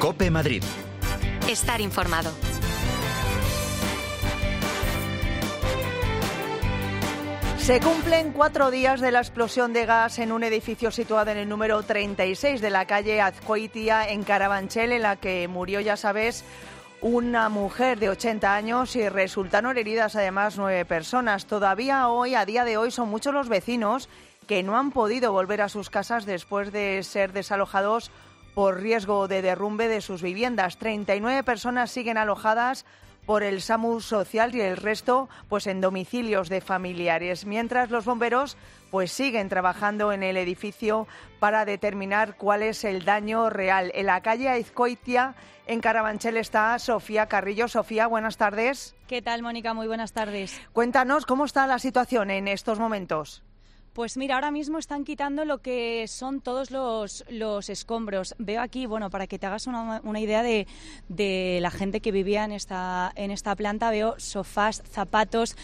COPE Madrid. Estar informado. Se cumplen 4 días de la explosión de gas en un edificio situado en el número 36 de la calle Azcoitia, en Carabanchel, en la que murió, ya sabes, una mujer de 80 años y resultaron heridas además 9 personas. Todavía hoy, a día de hoy, son muchos los vecinos que no han podido volver a sus casas después de ser desalojados por riesgo de derrumbe de sus viviendas. 39 personas siguen alojadas por el SAMU social y el resto pues en domicilios de familiares, mientras los bomberos pues siguen trabajando en el edificio para determinar cuál es el daño real. En la calle Azcoitia, en Carabanchel, está Sofía Carrillo. Sofía, buenas tardes. ¿Qué tal, Mónica? Muy buenas tardes. Cuéntanos cómo está la situación en estos momentos. Pues mira, ahora mismo están quitando lo que son todos los escombros. Veo aquí, bueno, para que te hagas una idea de la gente que vivía en esta planta, veo sofás, zapatos,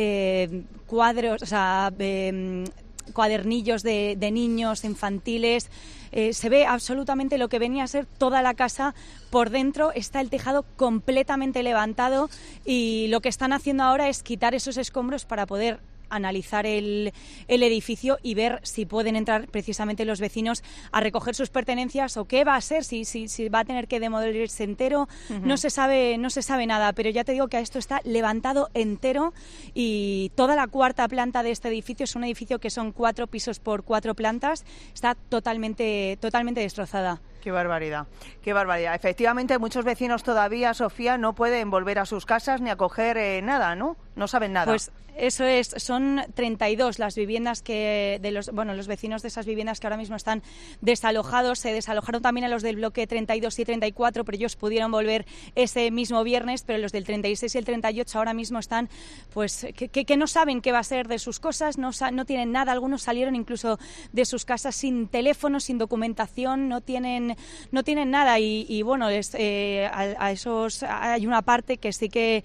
cuadros, o sea, cuadernillos de niños, infantiles. Se ve absolutamente lo que venía a ser toda la casa. Por dentro está el tejado completamente levantado y lo que están haciendo ahora es quitar esos escombros para poder analizar el edificio y ver si pueden entrar precisamente los vecinos a recoger sus pertenencias o qué va a ser, si va a tener que demolirse entero. Uh-huh. No se sabe nada, pero ya te digo que esto está levantado entero y toda la cuarta planta de este edificio, es un edificio que son 4 pisos por 4 plantas, está totalmente destrozada. Qué barbaridad, qué barbaridad. Efectivamente, muchos vecinos todavía, Sofía, no pueden volver a sus casas ni a coger nada, ¿no? No saben nada. Pues eso es, son 32 las viviendas los vecinos de esas viviendas que ahora mismo están desalojados. Se desalojaron también a los del bloque 32 y 34, pero ellos pudieron volver ese mismo viernes, pero los del 36 y el 38 ahora mismo están, pues, que no saben qué va a ser de sus cosas, no tienen nada. Algunos salieron incluso de sus casas sin teléfono, sin documentación, no tienen nada y bueno, a esos hay una parte que sí que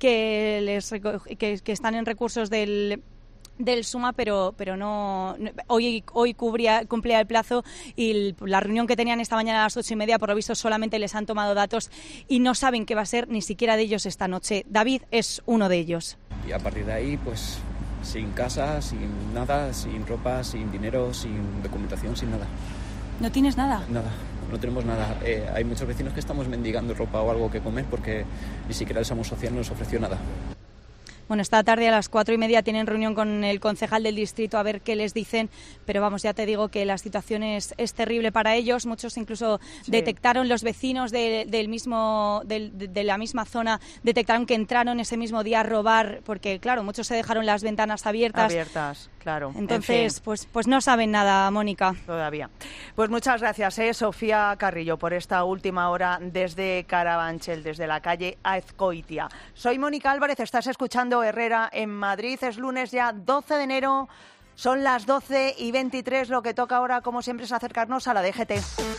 están en recursos del SUMA, pero no hoy cumplía el plazo y la reunión que tenían esta mañana a las 8:30, por lo visto solamente les han tomado datos y no saben qué va a ser ni siquiera de ellos esta noche. David es uno de ellos. Y a partir de ahí, pues sin casa, sin nada, sin ropa, sin dinero, sin documentación, sin nada. ¿No tienes nada? Nada. No tenemos nada. Hay muchos vecinos que estamos mendigando ropa o algo que comer porque ni siquiera el SAMU social nos ofreció nada. Bueno, esta tarde a las 4:30 tienen reunión con el concejal del distrito a ver qué les dicen, pero vamos, ya te digo que la situación es terrible para ellos. Muchos incluso detectaron, los vecinos de la misma zona, detectaron que entraron ese mismo día a robar, porque claro, muchos se dejaron las ventanas abiertas. Claro. Entonces, en fin. pues no saben nada, Mónica. Todavía. Pues muchas gracias, Sofía Carrillo, por esta última hora desde Carabanchel, desde la calle Azcoitia. Soy Mónica Álvarez, estás escuchando Herrera en Madrid. Es lunes ya 12 de enero, son las 12:23. Lo que toca ahora, como siempre, es acercarnos a la DGT.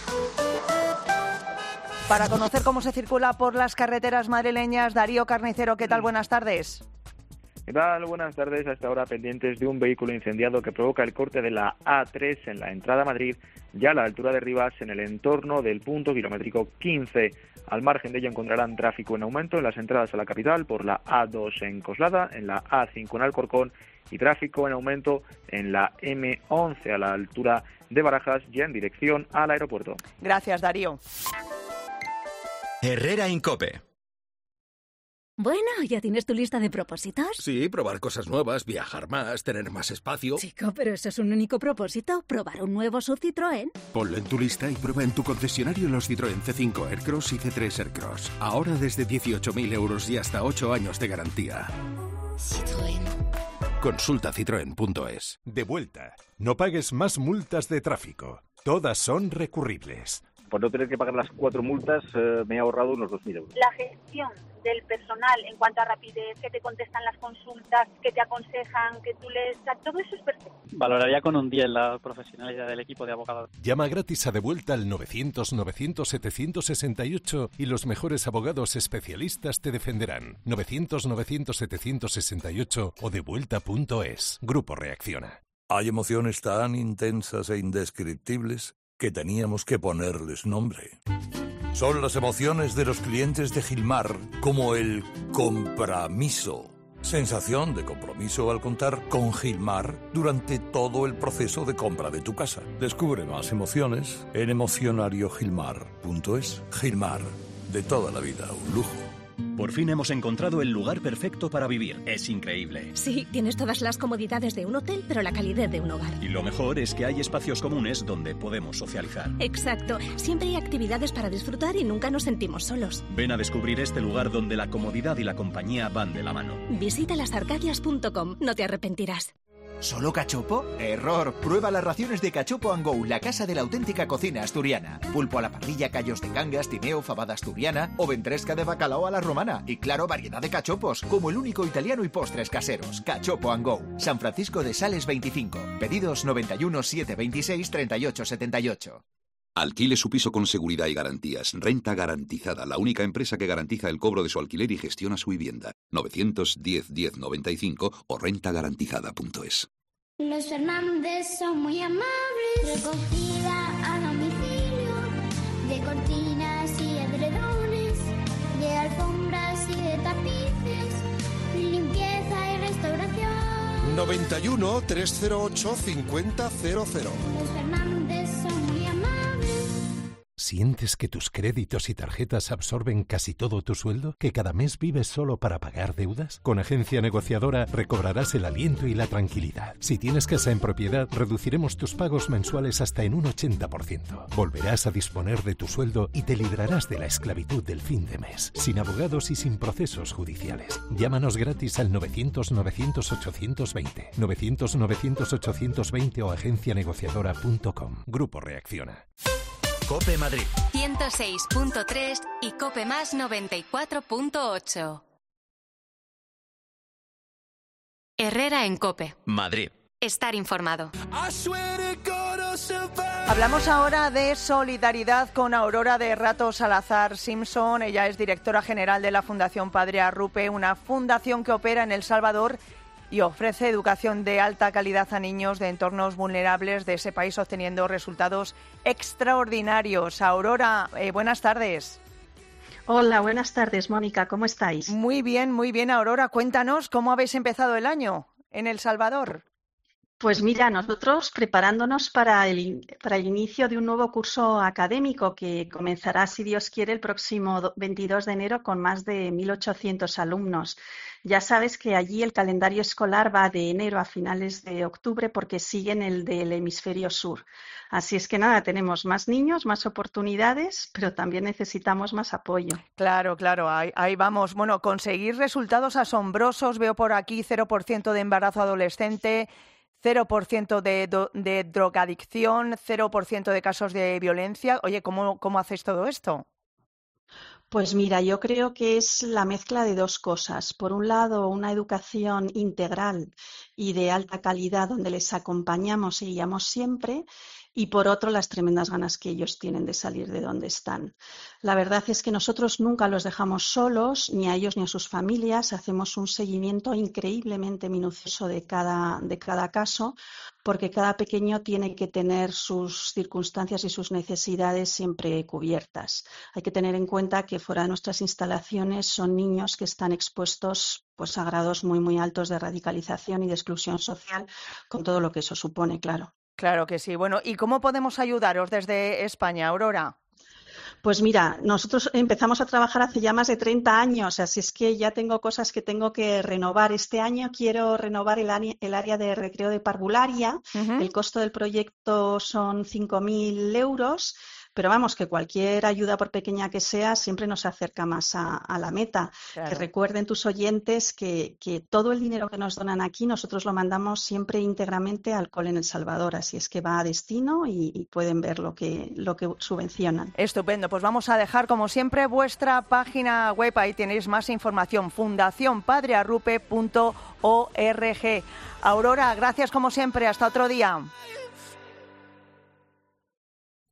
Para conocer cómo se circula por las carreteras madrileñas, Darío Carnicero, ¿qué tal? Buenas tardes. ¿Qué tal? Buenas tardes. Hasta ahora pendientes de un vehículo incendiado que provoca el corte de la A3 en la entrada a Madrid, ya a la altura de Rivas, en el entorno del punto kilométrico 15. Al margen de ello encontrarán tráfico en aumento en las entradas a la capital por la A2 en Coslada, en la A5 en Alcorcón y tráfico en aumento en la M11 a la altura de Barajas, ya en dirección al aeropuerto. Gracias, Darío. Herrera en COPE. Bueno, ¿ya tienes tu lista de propósitos? Sí, probar cosas nuevas, viajar más, tener más espacio. Chico, pero eso es un único propósito, probar un nuevo SUV Citroën. Ponlo en tu lista y prueba en tu concesionario los Citroën C5 Aircross y C3 Aircross. Ahora desde 18.000 euros y hasta 8 años de garantía. Citroën. Consulta citroen.es. De vuelta. No pagues más multas de tráfico. Todas son recurribles. Por no tener que pagar las 4 multas, me he ahorrado unos 2.000 euros. La gestión del personal en cuanto a rapidez, que te contestan las consultas, que te aconsejan, que tú les... Todo eso es perfecto. Valoraría con un 10 la profesionalidad del equipo de abogados. Llama gratis a De Vuelta al 900-900-768 y los mejores abogados especialistas te defenderán. 900-900-768 o devuelta.es. Grupo Reacciona. Hay emociones tan intensas e indescriptibles que teníamos que ponerles nombre. Son las emociones de los clientes de Gilmar, como el compromiso. Sensación de compromiso al contar con Gilmar durante todo el proceso de compra de tu casa. Descubre más emociones en emocionariogilmar.es. Gilmar, de toda la vida, un lujo. Por fin hemos encontrado el lugar perfecto para vivir. Es increíble. Sí, tienes todas las comodidades de un hotel, pero la calidad de un hogar. Y lo mejor es que hay espacios comunes donde podemos socializar. Exacto. Siempre hay actividades para disfrutar y nunca nos sentimos solos. Ven a descubrir este lugar donde la comodidad y la compañía van de la mano. Visita lasarcadias.com. No te arrepentirás. ¿Solo cachopo? Error. Prueba las raciones de Cachopo & Go, la casa de la auténtica cocina asturiana. Pulpo a la parrilla, callos de cangas, tineo, fabada asturiana o ventresca de bacalao a la romana. Y claro, variedad de cachopos, como el único italiano y postres caseros. Cachopo & Go. San Francisco de Sales 25. Pedidos 91 726 38 78. Alquile su piso con seguridad y garantías. Renta Garantizada, la única empresa que garantiza el cobro de su alquiler y gestiona su vivienda. 910 10 95 o rentagarantizada.es. Los Fernández son muy amables. Recogida a domicilio de cortinas y edredones, de alfombras y de tapices, limpieza y restauración. 91 308 5000. Los Fernández son muy amables. ¿Sientes que tus créditos y tarjetas absorben casi todo tu sueldo? ¿Que cada mes vives solo para pagar deudas? Con Agencia Negociadora recobrarás el aliento y la tranquilidad. Si tienes casa en propiedad, reduciremos tus pagos mensuales hasta en un 80%. Volverás a disponer de tu sueldo y te librarás de la esclavitud del fin de mes, sin abogados y sin procesos judiciales. Llámanos gratis al 900-900-820, 900-900-820 o agencianegociadora.com. Grupo Reacciona. COPE Madrid 106.3 y COPE Más 94.8. Herrera en COPE Madrid. Estar informado. Hablamos ahora de solidaridad con Aurora de Rato Salazar Simpson. Ella es directora general de la Fundación Padre Arrupe, una fundación que opera en El Salvador y ofrece educación de alta calidad a niños de entornos vulnerables de ese país, obteniendo resultados extraordinarios. Aurora, buenas tardes. Hola, buenas tardes, Mónica, ¿cómo estáis? Muy bien, Aurora. Cuéntanos, ¿cómo habéis empezado el año en El Salvador? Pues mira, nosotros preparándonos para el inicio de un nuevo curso académico que comenzará, si Dios quiere, el próximo 22 de enero con más de 1.800 alumnos. Ya sabes que allí el calendario escolar va de enero a finales de octubre porque siguen el del hemisferio sur. Así es que nada, tenemos más niños, más oportunidades, pero también necesitamos más apoyo. Claro, ahí vamos. Bueno, conseguir resultados asombrosos. Veo por aquí 0% de embarazo adolescente, 0% de drogadicción, 0% de casos de violencia. Oye, ¿cómo hacéis todo esto? Pues mira, yo creo que es la mezcla de dos cosas. Por un lado, una educación integral y de alta calidad donde les acompañamos y guiamos siempre. Y por otro, las tremendas ganas que ellos tienen de salir de donde están. La verdad es que nosotros nunca los dejamos solos, ni a ellos ni a sus familias. Hacemos un seguimiento increíblemente minucioso de cada caso, porque cada pequeño tiene que tener sus circunstancias y sus necesidades siempre cubiertas. Hay que tener en cuenta que fuera de nuestras instalaciones son niños que están expuestos pues, a grados muy, muy altos de radicalización y de exclusión social, con todo lo que eso supone, claro. Claro que sí. Bueno, ¿y cómo podemos ayudaros desde España, Aurora? Pues mira, nosotros empezamos a trabajar hace ya más de 30 años, así es que ya tengo cosas que tengo que renovar. Este año quiero renovar el área de recreo de parvularia. El costo del proyecto son 5.000 euros. Pero vamos, que cualquier ayuda, por pequeña que sea, siempre nos acerca más a la meta. Claro. Que recuerden tus oyentes que todo el dinero que nos donan aquí nosotros lo mandamos siempre íntegramente al cole en El Salvador. Así es que va a destino y pueden ver lo que subvencionan. Estupendo. Pues vamos a dejar, como siempre, vuestra página web. Ahí tenéis más información. fundacionpadrearrupe.org. Aurora, gracias como siempre. Hasta otro día.